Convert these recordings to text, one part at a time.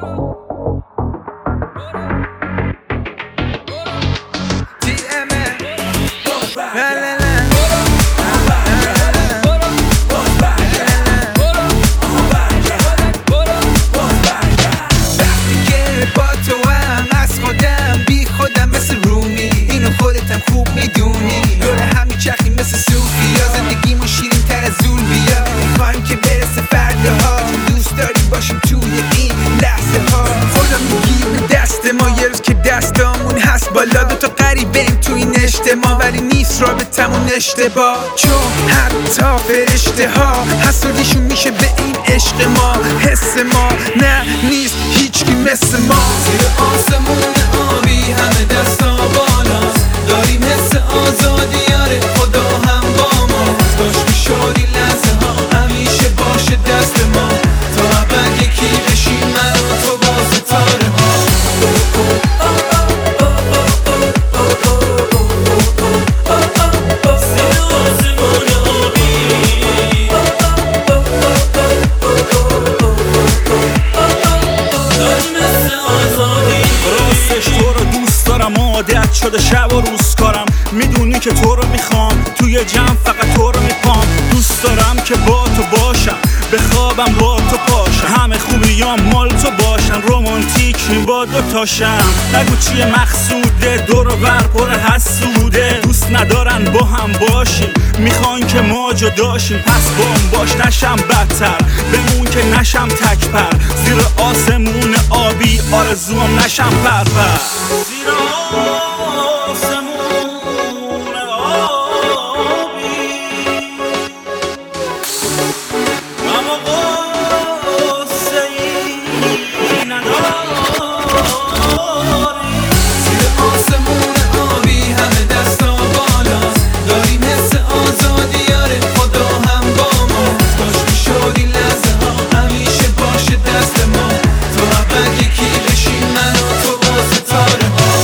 خوب میدونی دوره هم میچرخی مثل صوفیا، زندگیمون شیرین تر از زول بیا. میخوایم که برسه فردا ها، دوست داریم باشیم توی این لحظه ها. خدا میگیر به دست ما یه روز که دستامون هست بالا. دوتا قریبیم تو این اجتماع ولی نیست رابطمون اشتباه، چون حتی فرشته ها حسودیشون میشه به این عشق ما. حس ما نه نیست هیچکی مثل ما. زیر آسمون آبی همه دستا بالاست، داریم حس آزادی یاره خدا هم با ما. داشت میشدی لحظه ها همیشه باشه دست ما، تا ابد یکی بشیم من و تو با ستاره ها. عادت شده شب و روز کارم، میدونی که تو رو میخوام، توی جمع فقط تو رو میپام. دوست دارم که با تو باشم، به خوابم با تو پاشم، همه خوبیام مال تو باشن، رومانتیکیم با دوتاشم. نگو چیه مقصوده، دور و بر پر حسوده، دوست ندارن با هم باشیم، میخوان که ما جداشیم. پس بام باش نشم بدتر، بمون که نشم تکپر، زیر آسمون آبی آرزوام نشم پرپر. زیر آسمون آبی اما قصه ای نداری. زیر آسمون آبی همه دستا بالاست، داریم حس آزادی یاره خدا هم با ما. داشت میشدی لحظه ها همیشه باشه دست ما، تا ابد یکی بشیم من و تو با ستاره ها.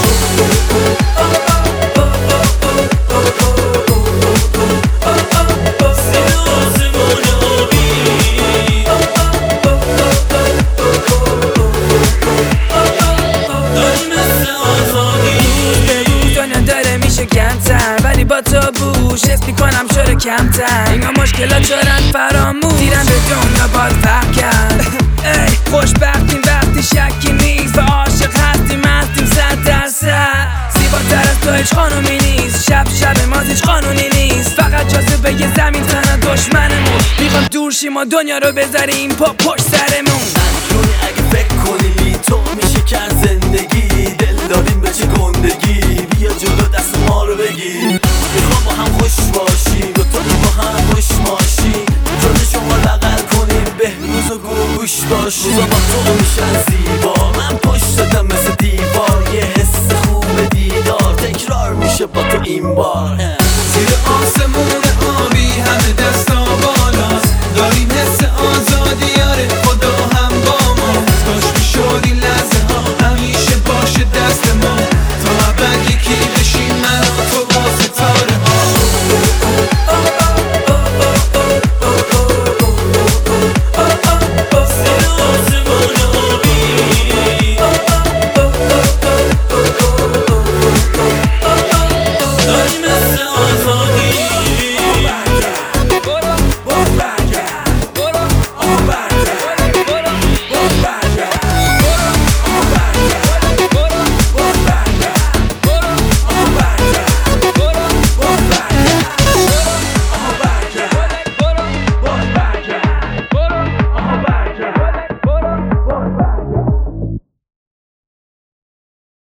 کمتر ولی با تو بوش حس میکنم شده کمتر. اینا مشکلات شدن فراموش، دیدم به دنیا باز فرق کرد. ای خوشبختیم وقتی شکی نیست و عاشق هستیم 100%. زیباتر از تو هیچ خانومی نیست، شب ما هیچ قانونی نیست، فقط جاذبه یه زمین تنها دشمنمون. میخوام دور شیم و دنیا رو بذاریم پشت سرمون. نمیتونی اگه فکر کنی بی تو میشه که زندگی، دل داریم به چه گندگی، بیا جلو دست ما رو بگیر. میخوام با هم خوش باشیم، دوتا با هم خوش ماشیم، جون شما بغل کنیم بهروز و گوش باشیم. روزا با تو میشن زیبا، من پشتتم مثل دیوار، یه حس خوب دیدار تکرار میشه با تو این بار. زیر آسمون